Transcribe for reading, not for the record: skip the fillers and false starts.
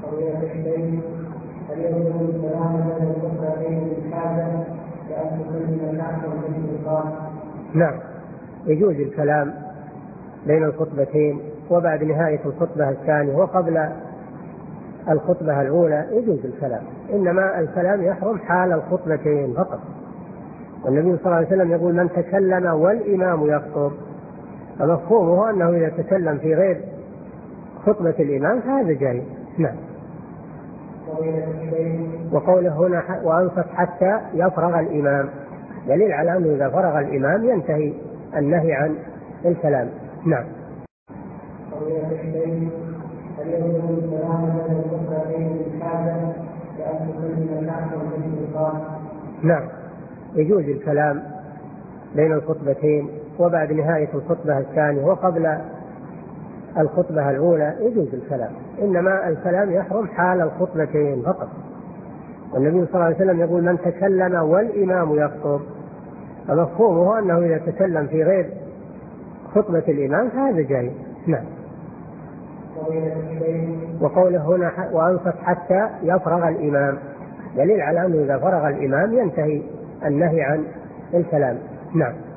هل يجوز الكلام بين الخطبتين بالحاجة لأن تكلم الناس بالإنصات؟ نعم، يجوز الكلام بين الخطبتين وبعد نهاية الخطبة الثانية وقبل الخطبة الأولى يجوز الكلام، إنما الكلام يحرم حال الخطبتين فقط. والنبي صلى الله عليه وسلم يقول: من تكلم والإمام يخطب، فمفهومه أنه إذا تكلم في غير خطبة الإمام فهذا جائز. نعم. وقوله هنا: وأنصت حتى يفرغ الإمام، دليل على أنه إذا فرغ الإمام ينتهي النهي عن الكلام. نعم. هل يجوز الكلام بين الخطبتين بالحاجة لأن تكلم الناس بالإنصات؟ نعم، يجوز الكلام بين الخطبتين وبعد نهاية الخطبة الثانية وقبل الخطبة الأولى يجوز الكلام، إنما الكلام يحرم حال الخطبتين فقط. والنبي صلى الله عليه وسلم يقول: من تكلم والإمام يخطب، فمفهومه أنه إذا تكلم في غير خطبة الإمام فهذا جائز. نعم. وقوله هنا: وأنصت حتى يفرغ الإمام، دليل على أنه إذا فرغ الإمام ينتهي النهي عن الكلام. نعم.